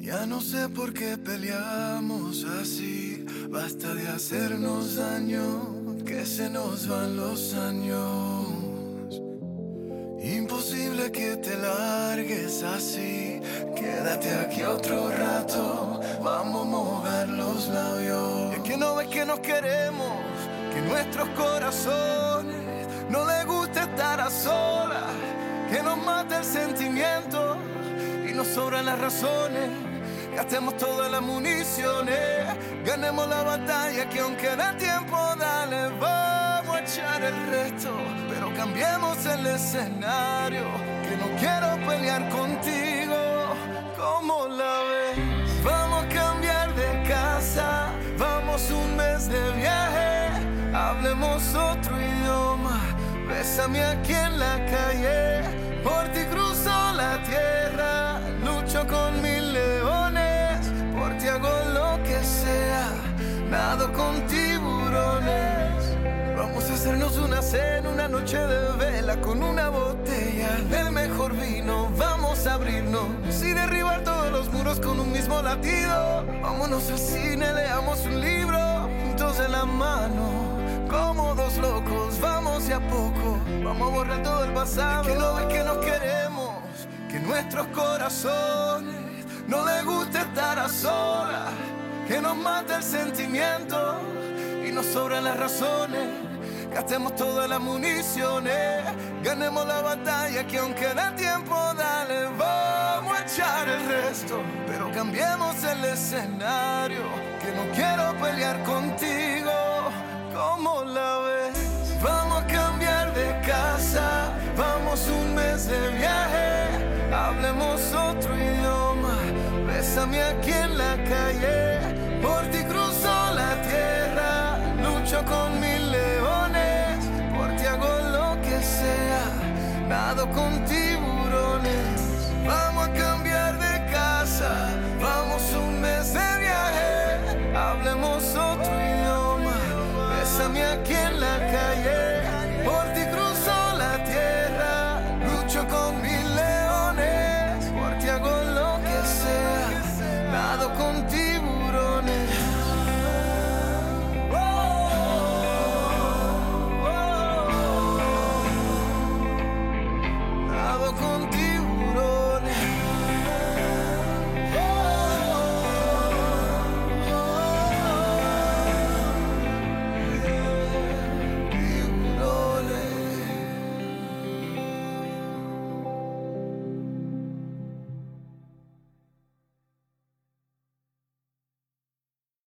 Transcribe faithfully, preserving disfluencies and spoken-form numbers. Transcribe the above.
Ya no sé por qué peleamos así. Basta de hacernos daño, que se nos van los años. Imposible que te largues así. Quédate aquí otro rato, vamos a mojar los labios. Es que no ves que nos queremos, que nuestros corazones no les gusta estar a solas, que nos mata el sentimiento y nos sobran las razones. Gastemos todas las municiones, ganemos la batalla, que aunque da tiempo, dale, vamos a echar el resto. Pero cambiemos el escenario, que no quiero pelear contigo. ¿Cómo la ves? Vamos a cambiar de casa, vamos un mes de viaje, hablemos otro idioma, bésame aquí en la calle, por ti cruzo la tierra, lucho con mil leones, por ti hago lo que sea, nado con tiburones. Vamos a hacernos una cena, una noche de vela, con una botella del mejor vino. Vamos a abrirnos y derribar todos los muros con un mismo latido. Vámonos al cine, leamos un libro, juntos de la mano, como dos locos, vamos de a poco, vamos a borrar todo el pasado. Es que no ves que nos queremos, que nuestros corazones no les gusta estar a solas, que nos mata el sentimiento y nos sobran las razones. Gastemos todas las municiones, ganemos la batalla, que aunque da tiempo, dale, vamos a echar el resto. Pero cambiemos el escenario, que no quiero pelear contigo. ¿Cómo la ves? Vamos a cambiar de casa, vamos un mes de viaje, hablemos otro idioma, bésame aquí en la calle, por ti cruzo la tierra, lucho con mil leones, por ti hago lo que sea, nado con tiburones. Vamos a cambiar de casa, vamos un mes de viaje, hablemos otro idioma, bésame aquí en la calle,